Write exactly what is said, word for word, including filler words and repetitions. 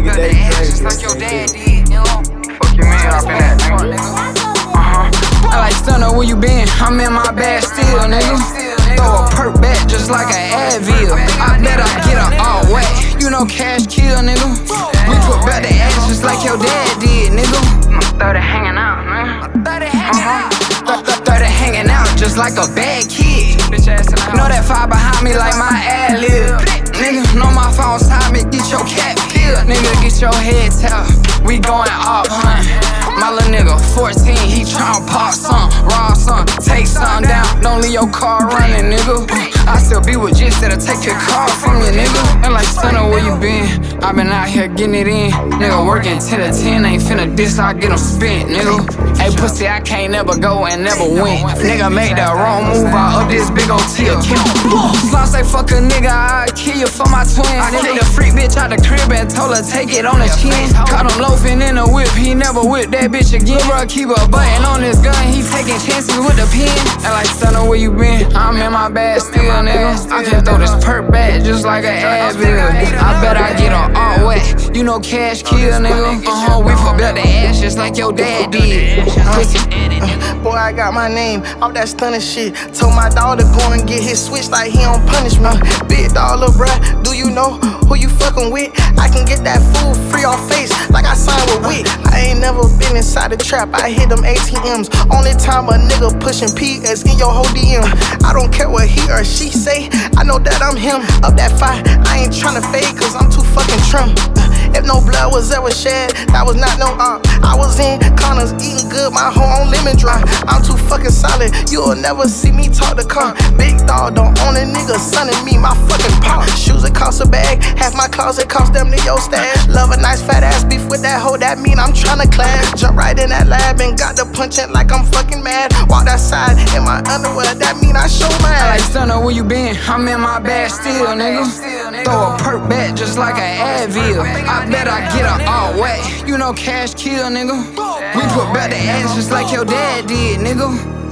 nigga, that ass just like your dad did, you know? Fuck you mean, hop in that, nigga. Uh-huh. I like stunner, where you been? I'm in my bag still, nigga. Throw a perk back just like an Advil. I bet I get her all wet. You know cash kill, nigga. We put back the ass just like your dad did, nigga. thirty hanging out, man. thirty hanging out. thirty hanging out just like a bad kid. Know that fire behind me like my ad lib. Nigga, know my phone's time me, get your cat killed. Nigga, get your head tell. We going off, hun. My little nigga, fourteen, he tryna pop some, raw some, take some down. Don't leave your car running, nigga. I still be with Jits that'll take your car from you, nigga. And like, stunner, where you been? I been out here getting it in. Nigga, working ten to ten, ain't finna diss, I get him spent, nigga. Hey, pussy, I can't never go and never win. Nigga, make that wrong move, I up this big old T, kill him. Slime say, fuck a nigga, I'll kill you for my twin. I kicked the freak bitch out the crib and told her take it on the chin. Caught him loafing in the whip, he never whipped that bitch again. Bro, keep a button on his gun, he taking chances with the pen. And like, stunner, where you been? I'm in my bag still, nigga. I can throw this perk back just like an Advil. I bet I get her all wet. You know cash kill, nigga. Uh-huh, we forgot the ass just like your dad did. Uh, boy, I got my name off that stunning shit. Told my dog to go and get his switch like he on punishment. Big dog, lil' bruh, do you know who you fucking with? I can get that food free off face like I signed with Wick. I ain't never been inside the trap, I hit them A T Ms. Only time a nigga pushing P is in your whole D M. I don't care what he or she say, I know that I'm him. Up that fire, I ain't tryna fade cause I'm too fucking trim. If no blood was ever shed, that was not no uh I was in corners eating good, my whole own lemon dry. I'm too fucking solid, you'll never see me talk to car. Big dog, don't own a nigga, son of me, my fucking pop. Shoes it cost a bag, half my closet cost them to your stash. Love a nice fat ass beef with that hoe, that mean I'm tryna clash. Jump right in that lab and got the punching like I'm fucking mad. Walk outside in my underwear, that mean I show my ass. I like, stunner, where you been? I'm in my bag still, nigga. Throw a perk back just like an Advil. I bet I get her all wet. You know cash kill, nigga. We put back the ass just like your dad did, nigga.